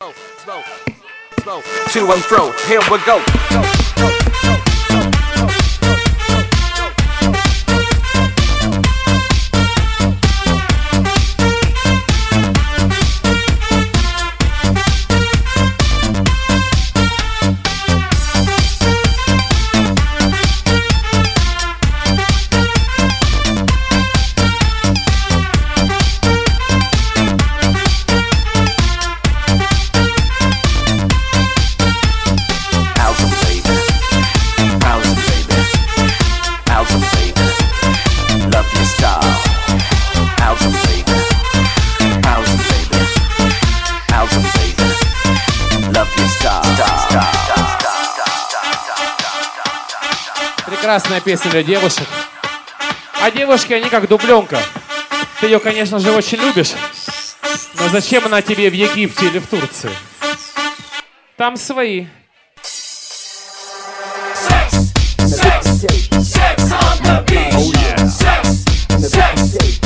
To and fro, here we go. Прекрасная песня для девушек. А девушки, они как дубленка. Ты ее, конечно же, очень любишь. Но зачем она тебе в Египте или в Турции? Там свои. Sex on the beach. Sex